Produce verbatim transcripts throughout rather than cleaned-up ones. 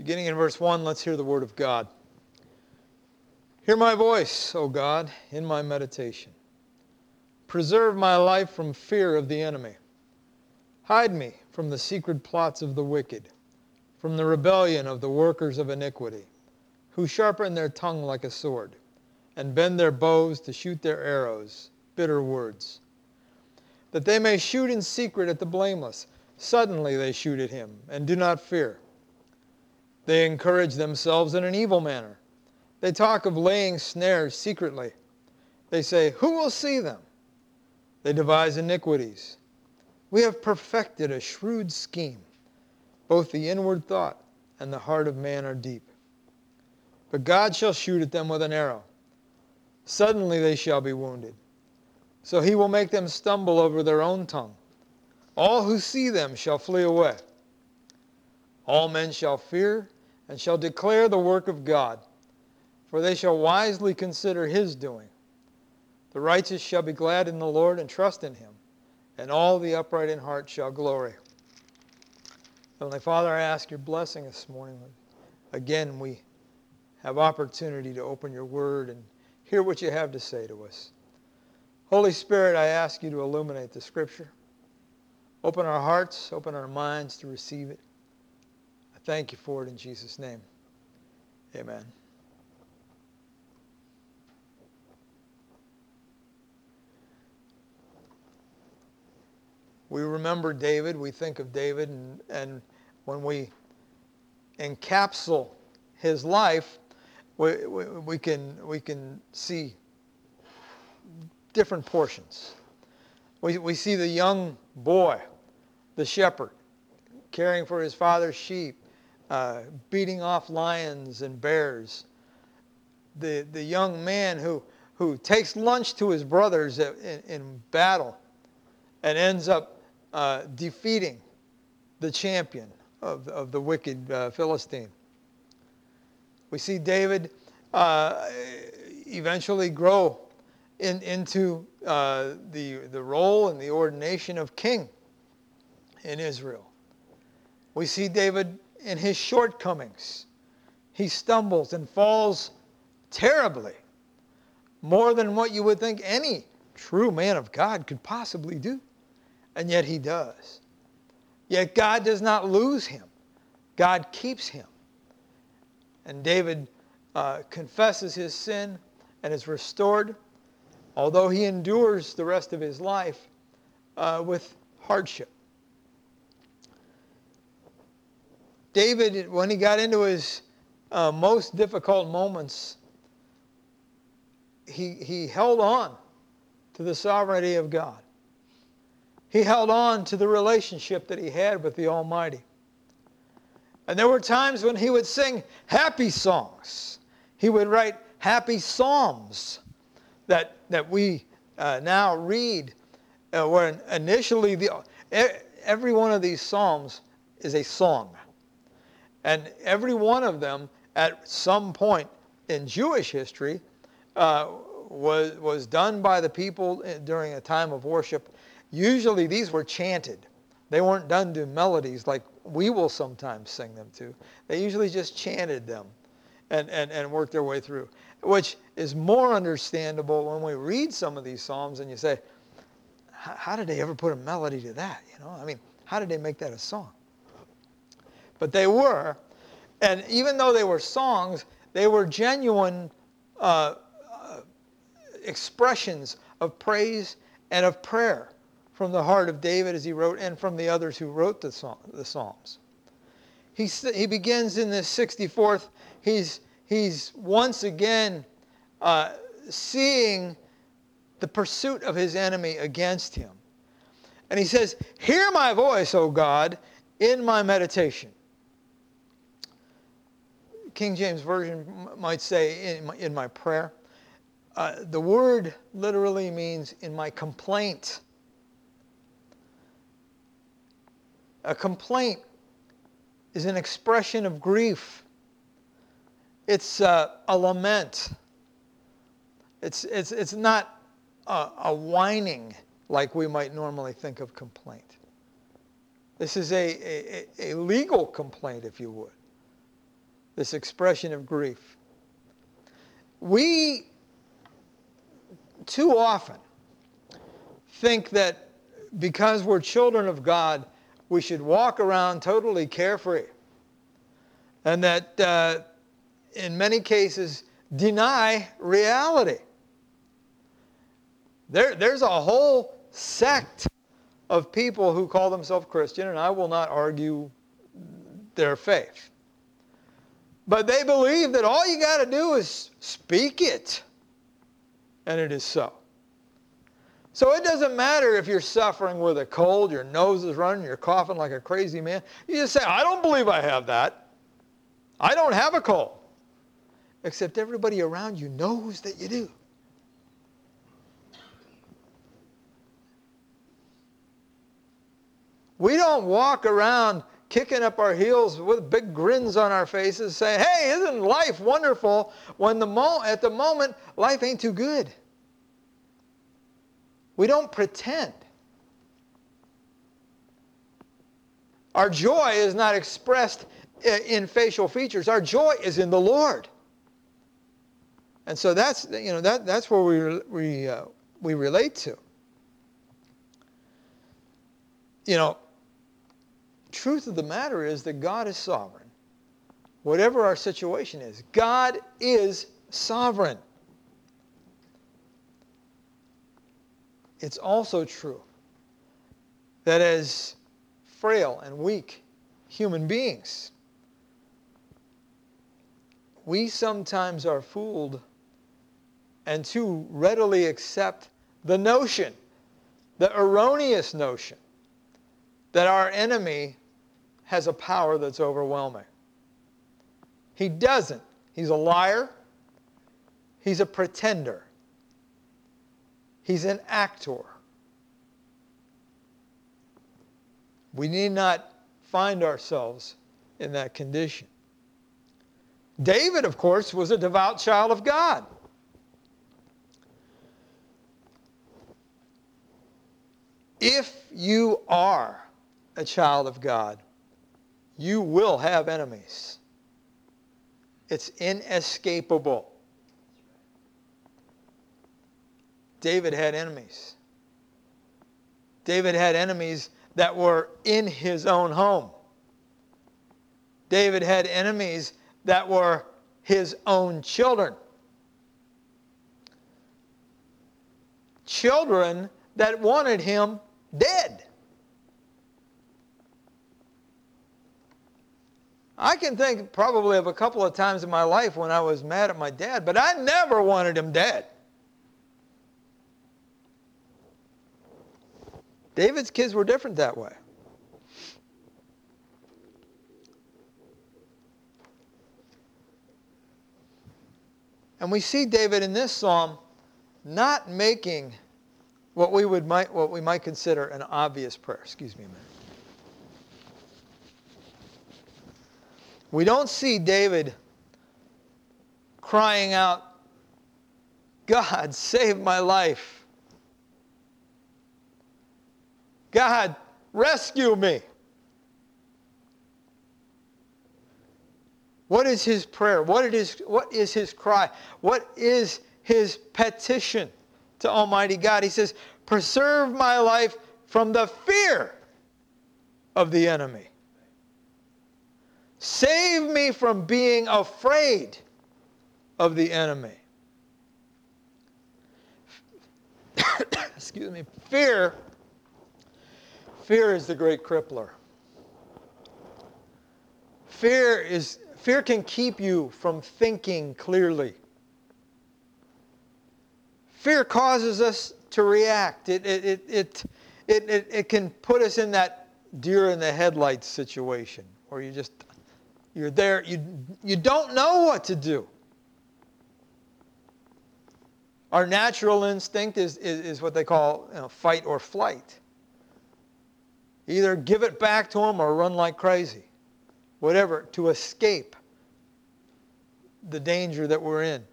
Beginning in verse one, let's hear the word of God. Hear my voice, O God, in my meditation. Preserve my life from fear of the enemy. Hide me from the secret plots of the wicked, from the rebellion of the workers of iniquity, who sharpen their tongue like a sword, and bend their bows to shoot their arrows, bitter words. That they may shoot in secret at the blameless. Suddenly they shoot at him, and do not fear. They encourage themselves in an evil manner. They talk of laying snares secretly. They say, who will see them? They devise iniquities. We have perfected a shrewd scheme. Both the inward thought and the heart of man are deep. But God shall shoot at them with an arrow. Suddenly they shall be wounded. So he will make them stumble over their own tongue. All who see them shall flee away. All men shall fear and shall declare the work of God, for they shall wisely consider his doing. The righteous shall be glad in the Lord and trust in him, and all the upright in heart shall glory. Heavenly Father, I ask your blessing this morning. Again, we have opportunity to open your word and hear what you have to say to us. Holy Spirit, I ask you to illuminate the Scripture. Open our hearts, open our minds to receive it. I thank you for it in Jesus' name. Amen. We remember David, we think of David, and, and when we encapsulate his life, we, we, we, can, we can see different portions. We, we see the young boy, the shepherd, caring for his father's sheep, uh, beating off lions and bears. The, the young man who, who takes lunch to his brothers in, in battle and ends up uh, defeating the champion of, of the wicked uh, Philistine. We see David uh, eventually grow in, into uh, the, the role and the ordination of king in Israel. We see David in his shortcomings. He stumbles and falls terribly, more than what you would think any true man of God could possibly do. And yet he does. Yet God does not lose him. God keeps him. And David uh, confesses his sin and is restored, although he endures the rest of his life uh, with hardship. David, when he got into his uh, most difficult moments, he, he held on to the sovereignty of God. He held on to the relationship that he had with the Almighty. And there were times when he would sing happy songs. He would write happy psalms that, that we uh, now read, uh, where initially the, every one of these psalms is a song. And every one of them, at some point in Jewish history, uh, was, was done by the people during a time of worship. Usually these were chanted. They weren't done to melodies like we will sometimes sing them to. They usually just chanted them and, and, and worked their way through, which is more understandable when we read some of these psalms and you say, how did they ever put a melody to that? You know, I mean, how did they make that a song? But they were, and even though they were songs, they were genuine uh, uh, expressions of praise and of prayer from the heart of David as he wrote, and from the others who wrote the, psalm, the Psalms. He, he begins in this sixty-fourth, he's, he's once again uh, seeing the pursuit of his enemy against him. And he says, hear my voice, O God, in my meditation. King James Version might say, in my, in my prayer. Uh, the word literally means in my complaint. A complaint is an expression of grief. It's uh, a lament. It's, it's, it's not a, a whining like we might normally think of complaint. This is a, a, a legal complaint, if you would. this expression of grief. We too often think that because we're children of God, we should walk around totally carefree, and that uh, in many cases deny reality. There, there's a whole sect of people who call themselves Christian, and I will not argue their faith. But they believe that all you got to do is speak it, and it is so. So it doesn't matter if you're suffering with a cold, your nose is running, you're coughing like a crazy man. You just say, I don't believe I have that. I don't have a cold. Except everybody around you knows that you do. We don't walk around kicking up our heels with big grins on our faces saying, hey, isn't life wonderful, when the mo- at the moment life ain't too good. We don't pretend. Our joy is not expressed in facial features. Our joy is in the Lord. And so that's, you know, that, that's where we, we, uh, we relate to. You know, truth of the matter is that God is sovereign. Whatever our situation is, God is sovereign. It's also true that as frail and weak human beings, we sometimes are fooled and too readily accept the notion, the erroneous notion, that our enemy has a power that's overwhelming. He doesn't. He's a liar. He's a pretender. He's an actor. We need not find ourselves in that condition. David, of course, was a devout child of God. If you are a child of God, you will have enemies. It's inescapable. David had enemies. David had enemies that were in his own home. David had enemies that were his own children. Children that wanted him dead. I can think probably of a couple of times in my life when I was mad at my dad, but I never wanted him dead. David's kids were different that way. And we see David in this psalm not making what we would might what we might consider an obvious prayer. Excuse me a minute. We don't see David crying out, God, save my life. God, rescue me. What is his prayer? What is, what is his cry? What is his petition to Almighty God? He says, preserve my life from the fear of the enemy. Save me from being afraid of the enemy. Excuse me. Fear, fear is the great crippler. Fear is fear can keep you from thinking clearly. Fear causes us to react. It it it it it, it, it can put us in that deer in the headlights situation where you just You're there, you, you don't know what to do. Our natural instinct is, is, is what they call, you know, fight or flight. Either give it back to them or run like crazy. Whatever, to escape the danger that we're in.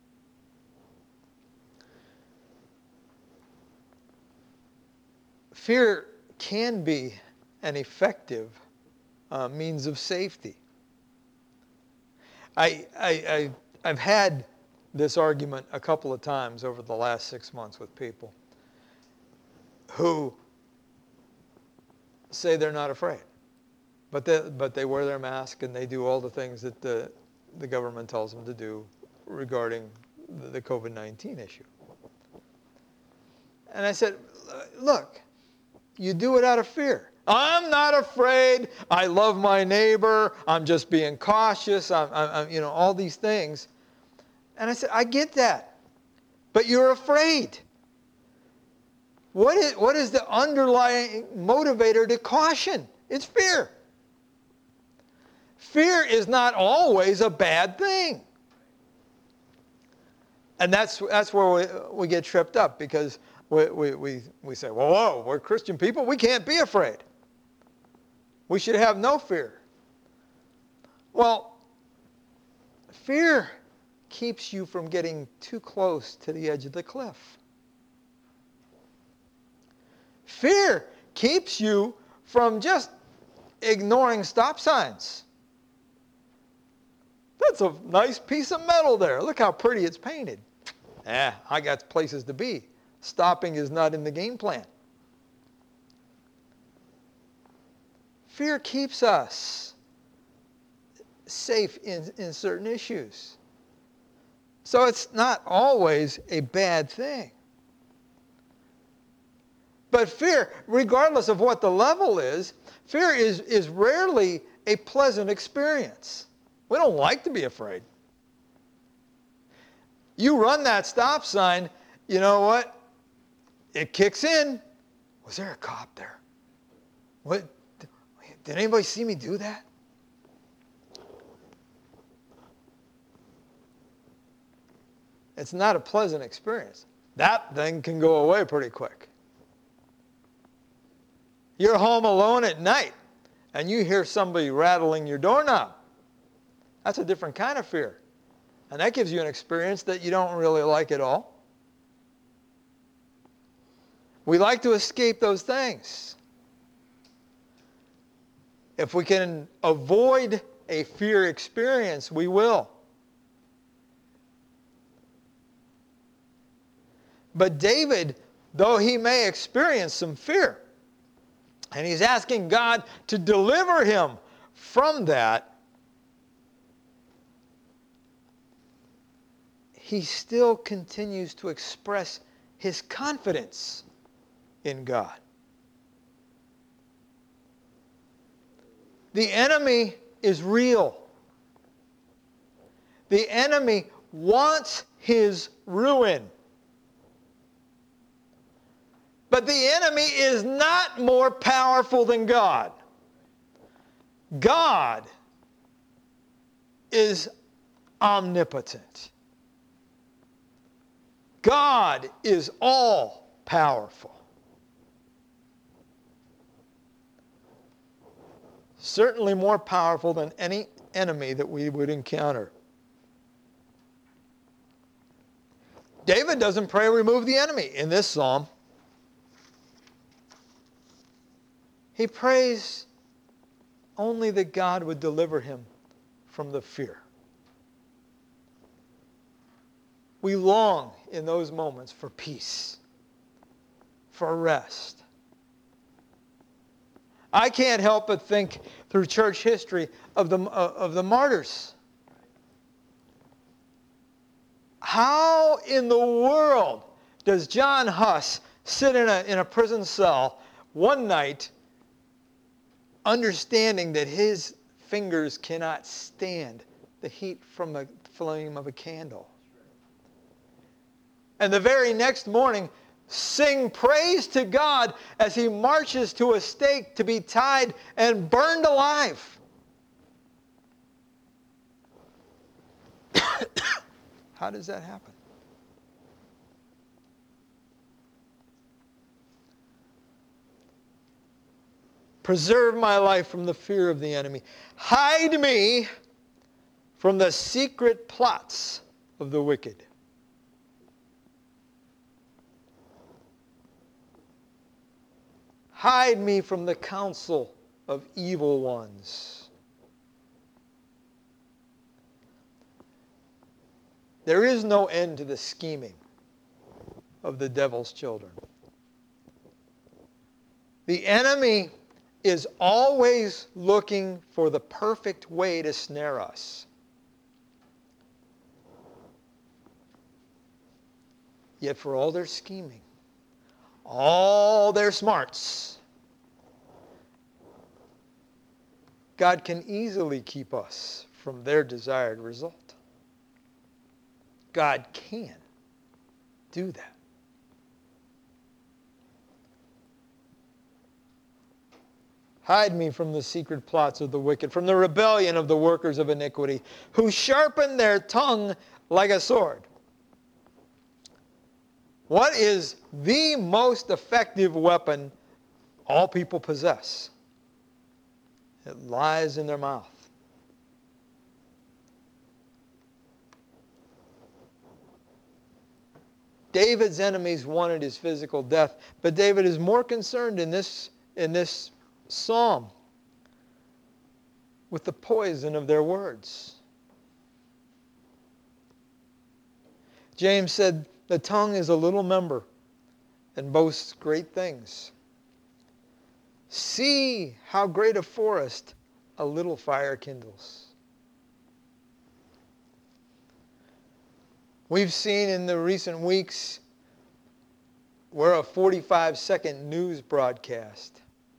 Fear can be an effective uh, means of safety. I, I, I, I've had this argument a couple of times over the last six months with people who say they're not afraid, but they, but they wear their mask and they do all the things that the, the government tells them to do regarding the, the COVID nineteen issue. And I said, look, you do it out of fear. I'm not afraid. I love my neighbor. I'm just being cautious. I'm, I'm, I'm, you know, all these things. And I said, I get that. But you're afraid. What is, what is the underlying motivator to caution? It's fear. Fear is not always a bad thing. And that's, that's where we, we get tripped up, because we, we, we, we say, well, whoa, we're Christian people. We can't be afraid. We should have no fear. Well, fear keeps you from getting too close to the edge of the cliff. Fear keeps you from just ignoring stop signs. That's a nice piece of metal there. Look how pretty it's painted. Eh, I got places to be. Stopping is not in the game plan. Fear keeps us safe in, in certain issues. So it's not always a bad thing. But fear, regardless of what the level is, fear is, is rarely a pleasant experience. We don't like to be afraid. You run that stop sign, you know what? It kicks in. Was there a cop there? What? Did anybody see me do that? It's not a pleasant experience. That thing can go away pretty quick. You're home alone at night and you hear somebody rattling your doorknob. That's a different kind of fear. And that gives you an experience that you don't really like at all. We like to escape those things. If we can avoid a fear experience, we will. But David, though he may experience some fear, and he's asking God to deliver him from that, he still continues to express his confidence in God. The enemy is real. The enemy wants his ruin. But the enemy is not more powerful than God. God is omnipotent. God is all powerful. Certainly more powerful than any enemy that we would encounter. David doesn't pray, remove the enemy in this psalm. He prays only that God would deliver him from the fear. We long in those moments for peace, for rest. I can't help but think through church history of the, uh, of the martyrs. How in the world does John Huss sit in a, in a prison cell one night understanding that his fingers cannot stand the heat from the flame of a candle? And the very next morning, sing praise to God as he marches to a stake to be tied and burned alive. How does that happen? Preserve my life from the fear of the enemy. Hide me from the secret plots of the wicked. Hide me from the counsel of evil ones. There is no end to the scheming of the devil's children. The enemy is always looking for the perfect way to snare us. Yet for all their scheming, all their smarts, God can easily keep us from their desired result. God can do that. Hide me from the secret plots of the wicked, from the rebellion of the workers of iniquity, who sharpen their tongue like a sword. What is the most effective weapon all people possess? It lies in their mouth. David's enemies wanted his physical death, but David is more concerned in this, in this psalm with the poison of their words. James said, the tongue is a little member and boasts great things. See how great a forest a little fire kindles. We've seen in the recent weeks where a forty-five second news broadcast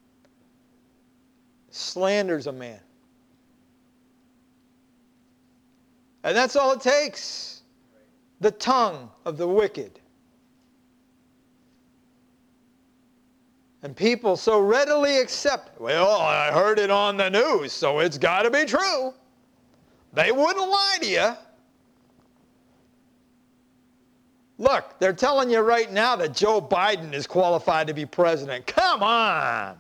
slanders a man. And that's all it takes. The tongue of the wicked. And people so readily accept, well, I heard it on the news, so it's got to be true. They wouldn't lie to you. Look, they're telling you right now that Joe Biden is qualified to be president. Come on.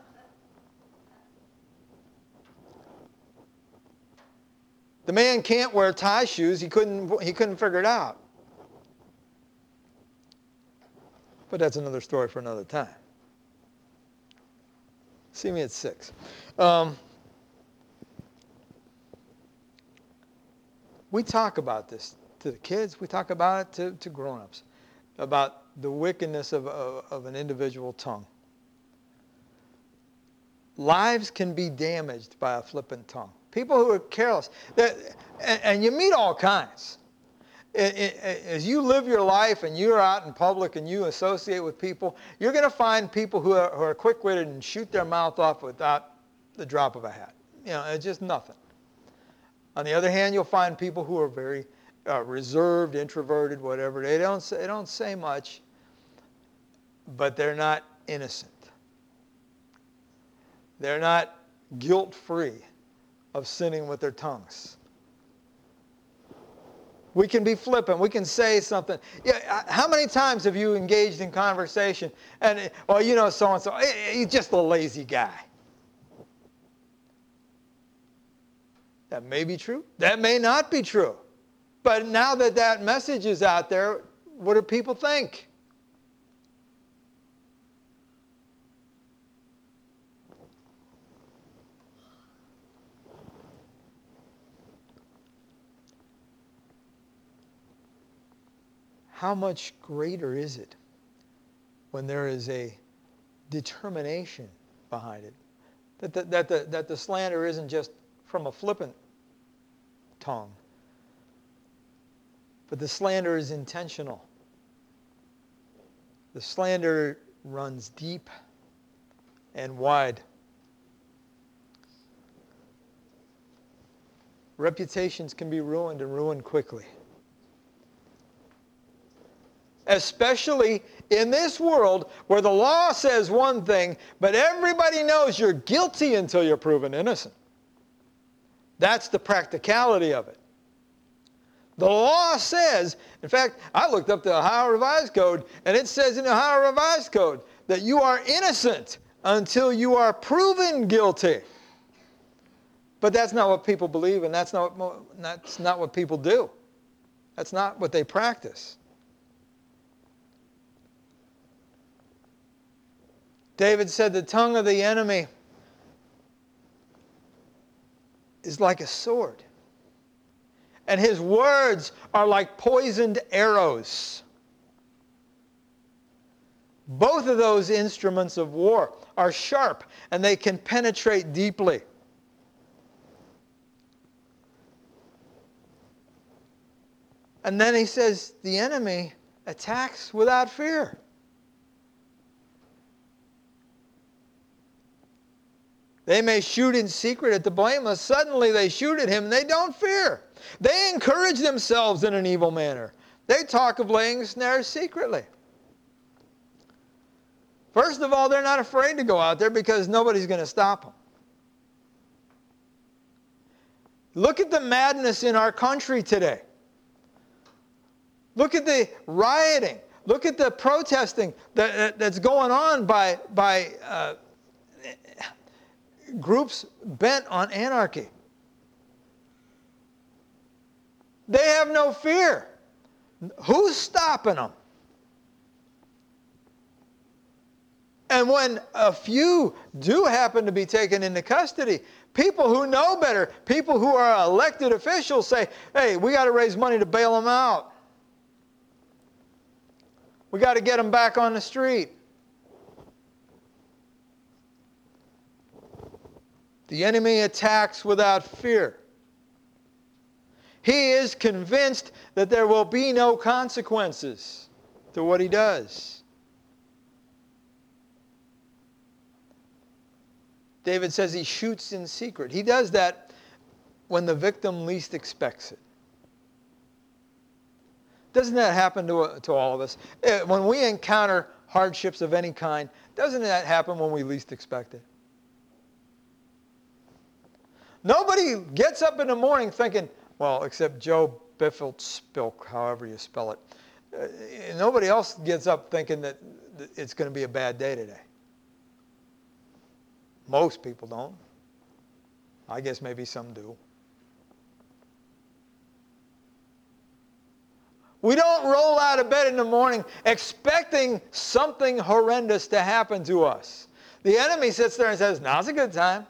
The man can't wear tie shoes. He couldn't, he couldn't figure it out. But that's another story for another time. See me at six. Um, we talk about this to the kids. We talk about it to, to grown-ups, about the wickedness of, of, of an individual tongue. Lives can be damaged by a flippant tongue. People who are careless. And, and you meet all kinds. As you live your life and you're out in public and you associate with people, you're going to find people who are, who are quick-witted and shoot their mouth off without the drop of a hat. You know, it's just nothing. On the other hand, you'll find people who are very uh, reserved, introverted, whatever. They don't say, they don't say much, but they're not innocent. They're not guilt-free of sinning with their tongues. We can be flippant. We can say something. Yeah, how many times have you engaged in conversation and, well, you know, so-and-so, he's just a lazy guy. That may be true. That may not be true. But now that that message is out there, what do people think? How much greater is it when there is a determination behind it? That the, that the, that the slander isn't just from a flippant tongue, but the slander is intentional. The slander runs deep and wide. Reputations can be ruined and ruined quickly. Especially in this world where the law says one thing, but everybody knows you're guilty until you're proven innocent. That's the practicality of it. The law says, in fact, I looked up the Ohio Revised Code, and it says in the Ohio Revised Code that you are innocent until you are proven guilty. But that's not what people believe, and that's not what, that's not what people do. That's not what they practice. David said the tongue of the enemy is like a sword. And his words are like poisoned arrows. Both of those instruments of war are sharp, and they can penetrate deeply. And then he says, the enemy attacks without fear. They may shoot in secret at the blameless. Suddenly they shoot at him and they don't fear. They encourage themselves in an evil manner. They talk of laying snares secretly. First of all, they're not afraid to go out there because nobody's going to stop them. Look at the madness in our country today. Look at the rioting. Look at the protesting that, that's going on by, by uh, groups bent on anarchy. They have no fear. Who's stopping them? And when a few do happen to be taken into custody, people who know better, people who are elected officials say, hey, we got to raise money to bail them out. We got to get them back on the street. The enemy attacks without fear. He is convinced that there will be no consequences to what he does. David says he shoots in secret. He does that when the victim least expects it. Doesn't that happen to, to all of us? When we encounter hardships of any kind, doesn't that happen when we least expect it? Nobody gets up in the morning thinking, well, except Joe Biffle-Spilk, however you spell it. Uh, nobody else gets up thinking that it's going to be a bad day today. Most people don't. I guess maybe some do. We don't roll out of bed in the morning expecting something horrendous to happen to us. The enemy sits there and says, now's a good time.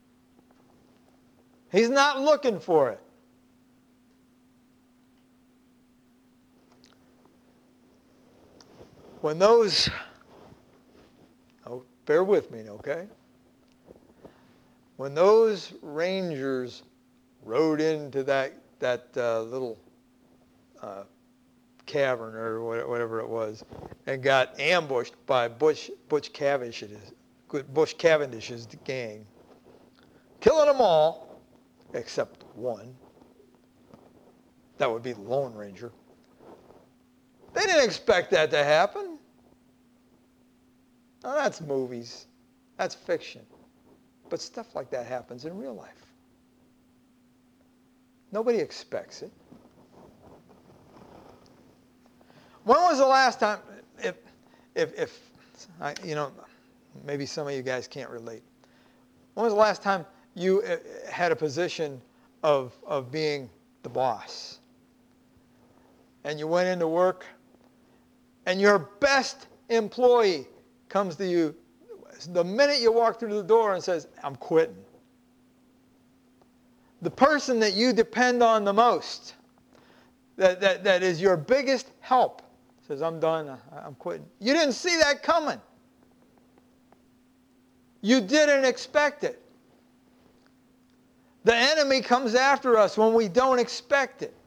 He's not looking for it. When those, oh, bear with me, okay? When those Rangers rode into that, that uh, little uh, cavern or whatever it was and got ambushed by Butch, Butch Cavendish's, Butch Cavendish's gang, killing them all except one. That would be the Lone Ranger. They didn't expect that to happen. Now that's movies. That's fiction. But stuff like that happens in real life. Nobody expects it. When was the last time, if, if, if I, you know, maybe some of you guys can't relate. When was the last time you had a position of, of being the boss? And you went into work, and your best employee comes to you the minute you walk through the door and says, I'm quitting. The person that you depend on the most, that, that, that is your biggest help, says, I'm done, I'm quitting. You didn't see that coming. You didn't expect it. The enemy comes after us when we don't expect it.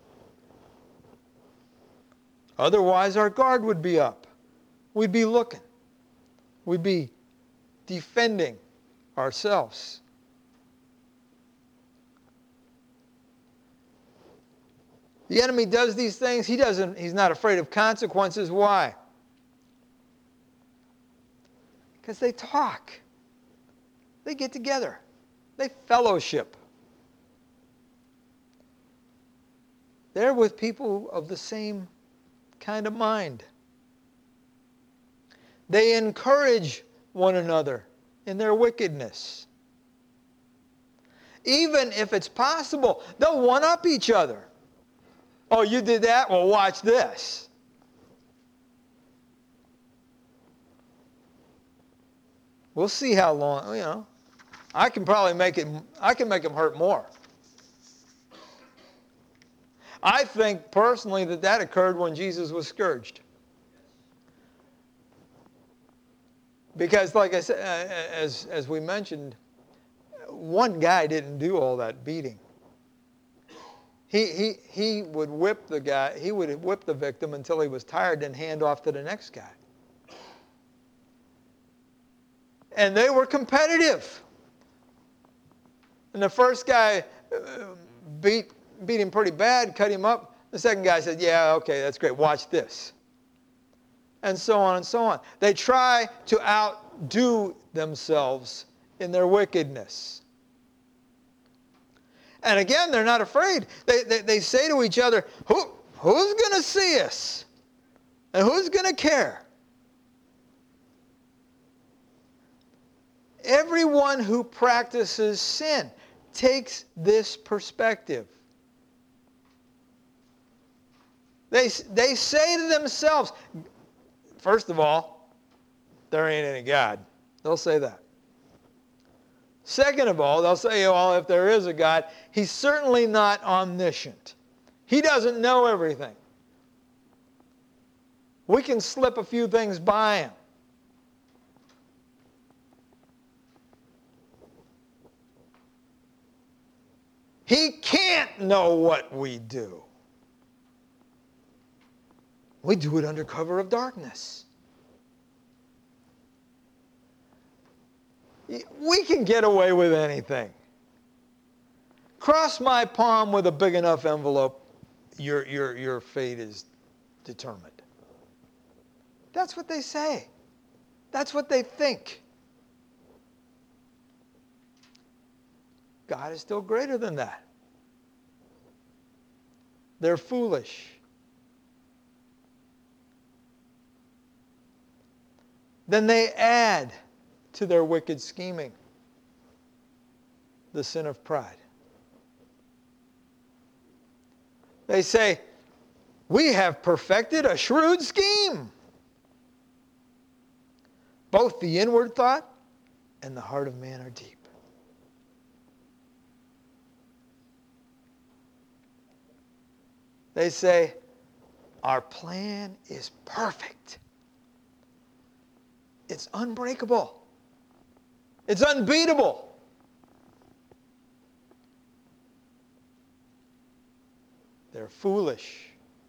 Otherwise, our guard would be up. We'd be looking. We'd be defending ourselves. The enemy does these things. He doesn't, he's not afraid of consequences. Why? Because they talk. They get together. They fellowship. They're with people of the same kind of mind. They encourage one another in their wickedness. Even if it's possible, they'll one-up each other. Oh, you did that? Well, watch this. We'll see how long, you know. I can probably make it, I can make them hurt more. I think personally that that occurred when Jesus was scourged. Because like I said, as, as we mentioned, one guy didn't do all that beating. He, he, he would whip the guy, he would whip the victim until he was tired and hand off to the next guy. And they were competitive. And the first guy beat, beat him pretty bad, cut him up. The second guy said, yeah, okay, that's great, watch this. And so on and so on. They try to outdo themselves in their wickedness. And again, they're not afraid. They, they, they say to each other, Who, who's going to see us? And who's going to care? Everyone who practices sin takes this perspective. They, they say to themselves, first of all, there ain't any God. They'll say that. Second of all, they'll say, well, if there is a God, he's certainly not omniscient. He doesn't know everything. We can slip a few things by him. He can't know what we do. We do it under cover of darkness. We can get away with anything. Cross my palm with a big enough envelope, your, your, your fate is determined. That's what they say. That's what they think. God is still greater than that. They're foolish. Then they add to their wicked scheming the sin of pride. They say, we have perfected a shrewd scheme. Both the inward thought and the heart of man are deep. They say, our plan is perfect. It's unbreakable. It's unbeatable. They're foolish.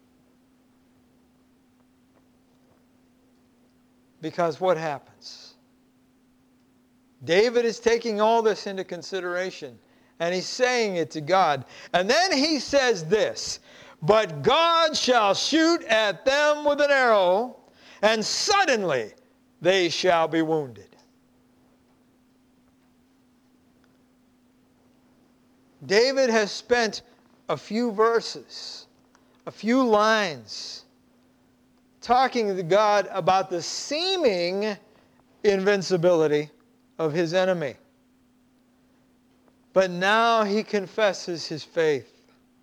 Because what happens? David is taking all this into consideration, and he's saying it to God. And then he says this, but God shall shoot at them with an arrow, and suddenly they shall be wounded. David has spent a few verses, a few lines, talking to God about the seeming invincibility of his enemy. But now he confesses his faith.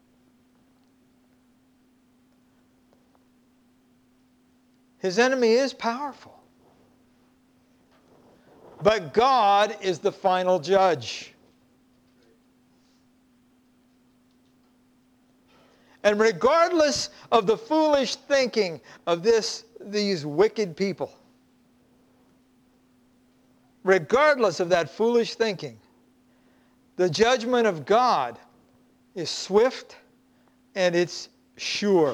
His enemy is powerful. But God is the final judge. And regardless of the foolish thinking of this, these wicked people, regardless of that foolish thinking, the judgment of God is swift and it's sure.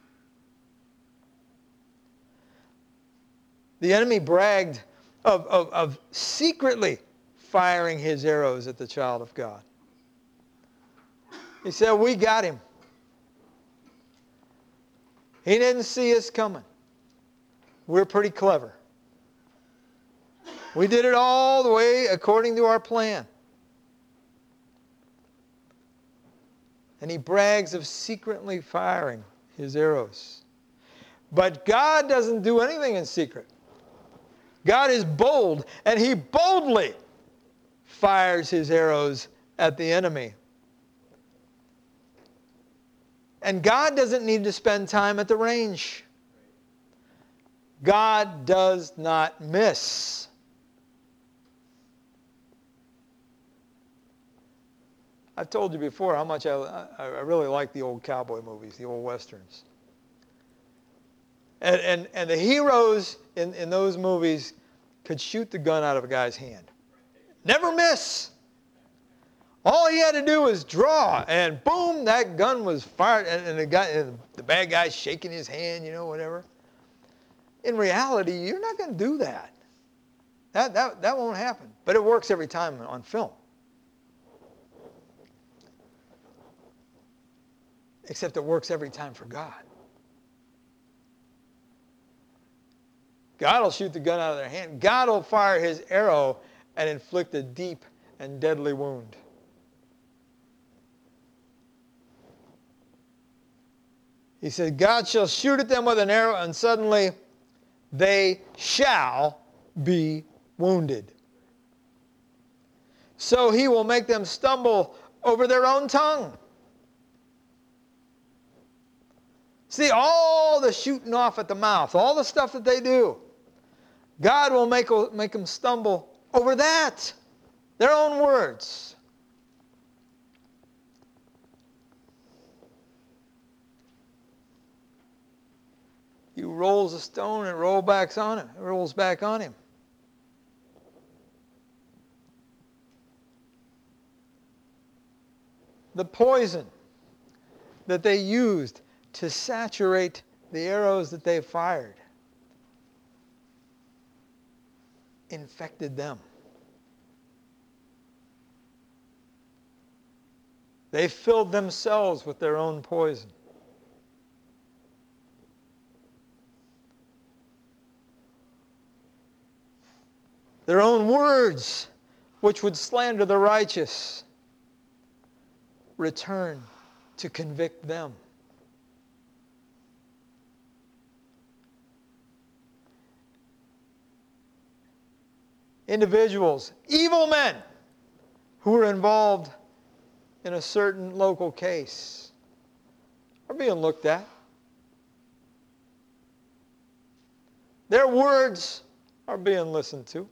The enemy bragged of, of, of secretly firing his arrows at the child of God. He said, we got him. He didn't see us coming. We're pretty clever. We did it all the way according to our plan. And he brags of secretly firing his arrows. But God doesn't do anything in secret. God is bold, and he boldly fires his arrows at the enemy. And God doesn't need to spend time at the range. God does not miss. I've told you before how much I, I really like the old cowboy movies, the old westerns. And, and, and the heroes in, in those movies could shoot the gun out of a guy's hand. Never miss. All he had to do was draw, and boom, that gun was fired, and, and, the, guy, and the bad guy's shaking his hand, you know, whatever. In reality, you're not going to do that. That, that. that won't happen. But it works every time on film. Except it works every time for God. God will shoot the gun out of their hand. God will fire his arrow and inflict a deep and deadly wound. He said, God shall shoot at them with an arrow, and suddenly they shall be wounded. So he will make them stumble over their own tongue. See, all the shooting off at the mouth, all the stuff that they do, God will make, make them stumble over that, their own words. He rolls a stone and it rolls back on him. It rolls back on him. The poison that they used to saturate the arrows that they fired infected them. They filled themselves with their own poison. Their own words, which would slander the righteous, return to convict them. Individuals, evil men, who are involved in a certain local case are being looked at. Their words are being listened to.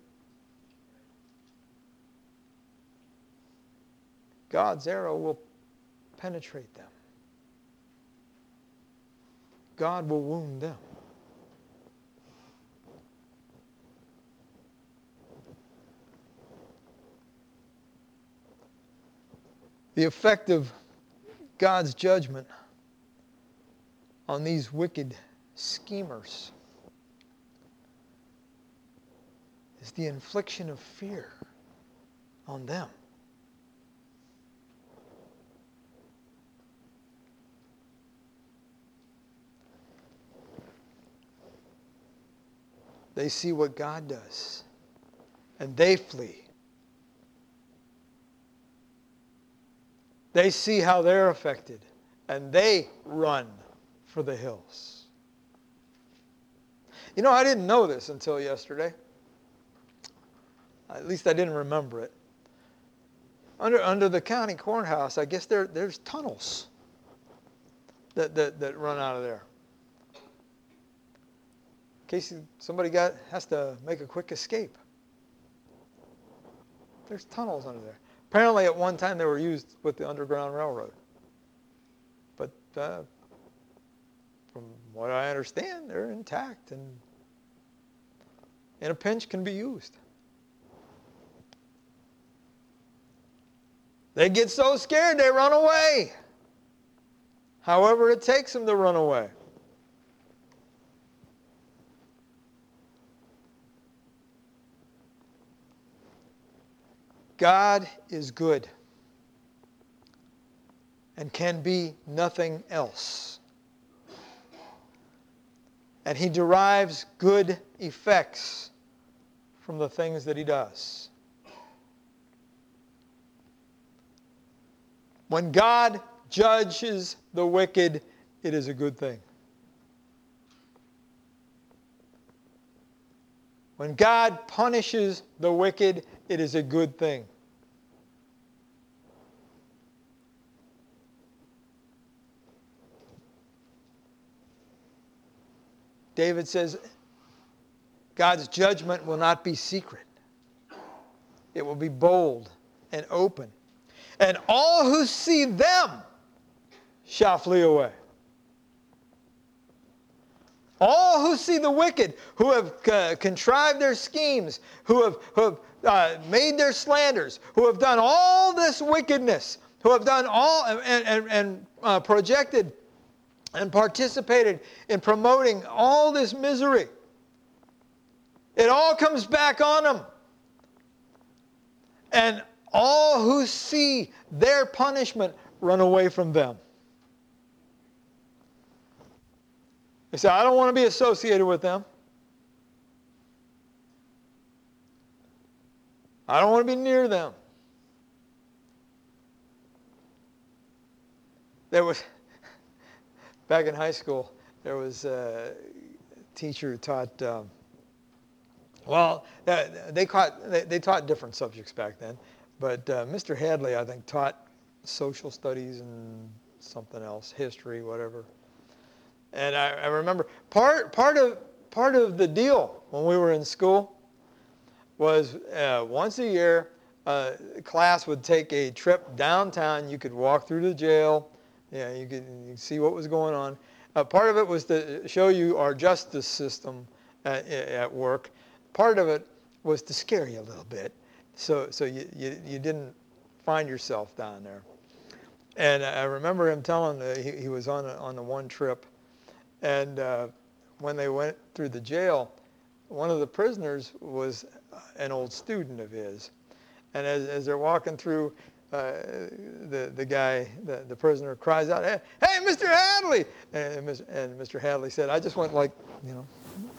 God's arrow will penetrate them. God will wound them. The effect of God's judgment on these wicked schemers is the infliction of fear on them. They see what God does, and they flee. They see how they're affected, and they run for the hills. You know, I didn't know this until yesterday. At least I didn't remember it. Under, under the county courthouse, I guess there, there's tunnels that, that, that run out of there. In case somebody got, has to make a quick escape. There's tunnels under there. Apparently at one time they were used with the Underground Railroad. But uh, from what I understand, they're intact and in a pinch can be used. They get so scared they run away. However it takes them to run away. God is good and can be nothing else. And he derives good effects from the things that he does. When God judges the wicked, it is a good thing. When God punishes the wicked, it is a good thing. David says, God's judgment will not be secret. It will be bold and open. and all who see them shall flee away. All who see the wicked, who have uh, contrived their schemes, who have, who have uh, made their slanders, who have done all this wickedness, who have done all and, and, and uh, projected and participated in promoting all this misery. It all comes back on them. And all who see their punishment run away from them. They say, I don't want to be associated with them. I don't want to be near them. There was, back in high school, there was a teacher who taught, um, well, they, caught, they, they taught different subjects back then, but uh, Mister Hadley, I think, taught social studies and something else, history, whatever. And I, I remember part, part, of, part of the deal when we were in school was uh, once a year, uh, class would take a trip downtown. You could walk through the jail. Yeah, you could, you could see what was going on. Uh, part of it was to show you our justice system at, at work. Part of it was to scare you a little bit, so so you, you, you didn't find yourself down there. And I remember him telling uh, he, he was on a, on the one trip, and uh, when they went through the jail, one of the prisoners was an old student of his. And as, as they're walking through, uh, the, the guy, the, the prisoner cries out, hey, hey Mister Hadley! And, and Mister Hadley said, I just went like, you know,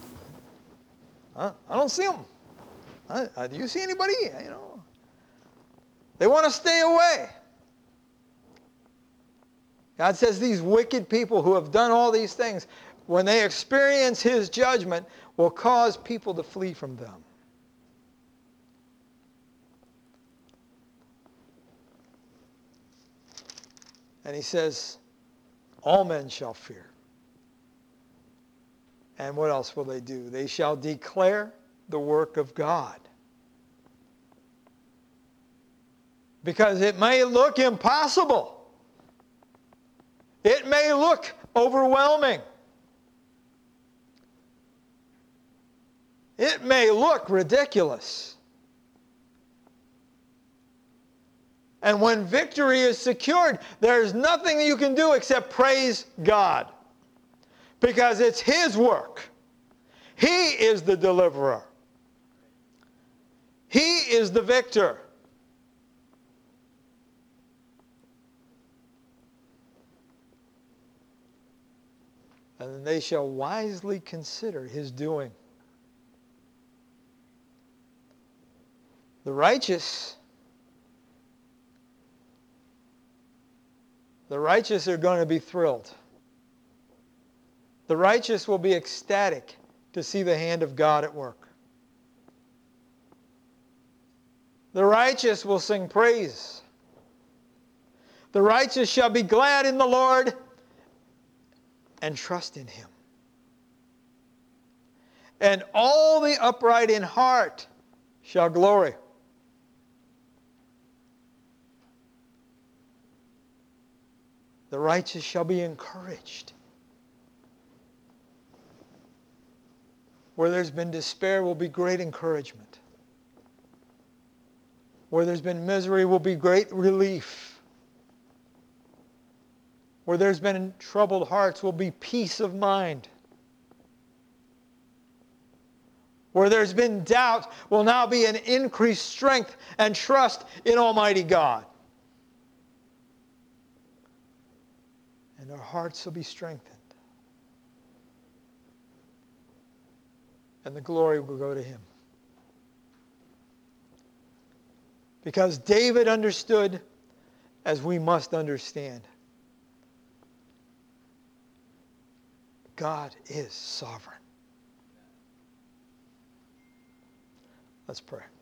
I, I don't see him. I, I, do you see anybody? You know, they want to stay away. God says these wicked people who have done all these things, when they experience His judgment, will cause people to flee from them. And He says, all men shall fear. And what else will they do? They shall declare the work of God. Because it may look impossible. It may look overwhelming. It may look ridiculous. And when victory is secured, there's nothing that you can do except praise God. Because it's His work. He is the deliverer. He is the victor. And they shall wisely consider His doing. The righteous, the righteous are going to be thrilled. The righteous will be ecstatic to see the hand of God at work. The righteous will sing praise. The righteous shall be glad in the Lord and trust in Him. And all the upright in heart shall glory. The righteous shall be encouraged. Where there's been despair will be great encouragement. Where there's been misery will be great relief. Where there's been troubled hearts will be peace of mind. Where there's been doubt will now be an increased strength and trust in Almighty God. And our hearts will be strengthened. And the glory will go to Him. Because David understood, as we must understand, God is sovereign. Let's pray.